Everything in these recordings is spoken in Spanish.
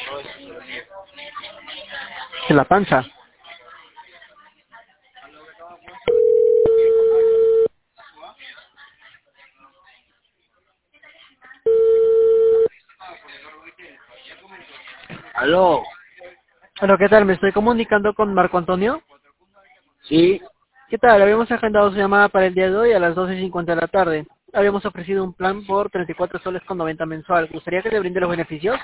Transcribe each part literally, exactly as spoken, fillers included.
En la panza. ¿Aló? Hola, ¿qué tal? Me estoy comunicando con Marco Antonio. Sí, ¿Qué tal? Habíamos agendado su llamada para el día de hoy a las doce y cincuenta de la tarde. Habíamos ofrecido un plan por treinta y cuatro soles con noventa mensual. ¿Gustaría que le brinde los beneficios?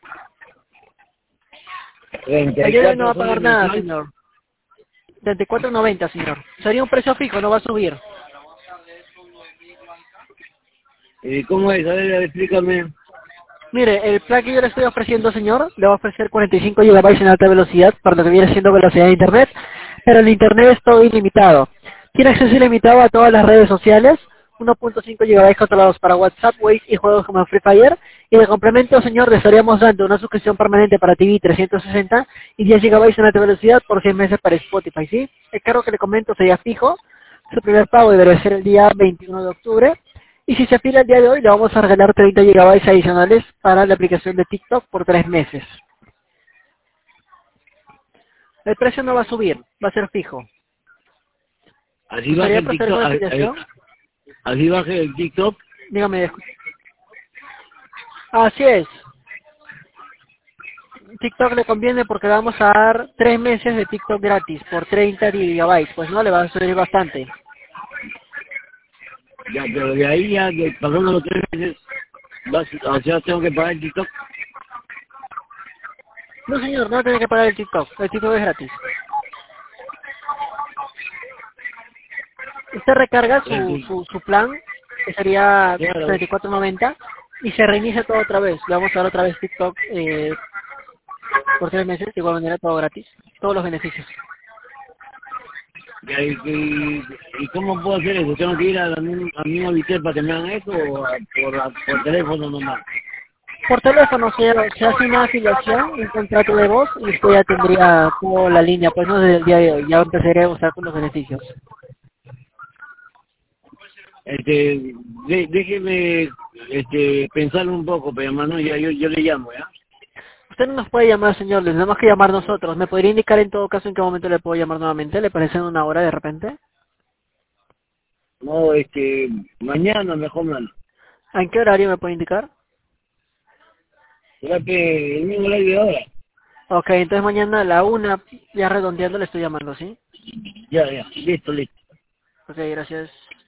treinta El y día de hoy no va cuatro a pagar soles nada, mensual. señor. treinta y cuatro noventa, señor. Sería un precio fijo, no va a subir. ¿Y cómo es? A ver, explícame. Mire, el plan que yo le estoy ofreciendo, señor, le va a ofrecer cuarenta y cinco gigabytes en alta velocidad para lo que viene siendo velocidad de internet, pero el internet es todo ilimitado. Tiene acceso ilimitado a todas las redes sociales, uno punto cinco gigabytes controlados para WhatsApp, Waze y juegos como Free Fire, y de complemento, señor, le estaríamos dando una suscripción permanente para T V trescientos sesenta y diez gigabytes en alta velocidad por seis meses para Spotify, ¿sí? El cargo que le comento sería fijo, su primer pago debería ser el día veintiuno de octubre, y si se afila el día de hoy, le vamos a regalar treinta gigabytes adicionales para la aplicación de TikTok por tres meses. El precio no va a subir, va a ser fijo. Así baja ¿Gustaría el proceder TikTok, con la a- afiliación? a- así baja el TikTok. Dígame. escu- Así es. TikTok le conviene porque le vamos a dar tres meses de TikTok gratis por treinta gigabytes. Pues no, le va a subir bastante. Ya, pero de ahí ya, de, pasando los tres meses, vas, o sea, tengo que pagar el TikTok. No, señor, no tiene que pagar el TikTok. El TikTok es gratis. Usted recarga su, Entonces, su, su plan, que sería claro, treinta y cuatro noventa, y se reinicia todo otra vez. Le vamos a dar otra vez TikTok eh, por tres meses, de igual manera todo gratis, todos los beneficios. ya, y, y, ¿y cómo puedo hacer eso? ¿Tengo que ir a la misma, al mismo hotel para que me hagan eso o a- por, a- por teléfono nomás? Por teléfono se, se hace una afiliación, un contrato de voz, y usted ya tendría toda la línea, pues no desde el día de hoy, ya empezaría a usar con los beneficios. Este, de- déjeme este, pensarlo un poco, pero hermano, ya yo, yo le llamo, ¿ya? Usted no nos puede llamar, señor, le tenemos que llamar nosotros. ¿Me podría indicar en todo caso en qué momento le puedo llamar nuevamente? ¿Le parece en una hora de repente? No, este, mañana mejor, mano. ¿En qué horario me puede indicar? ¿Será que el mismo horario de ahora? Ok, entonces mañana a la una, ya redondeando, le estoy llamando, ¿sí? Ya, ya, listo, listo. Ok, gracias.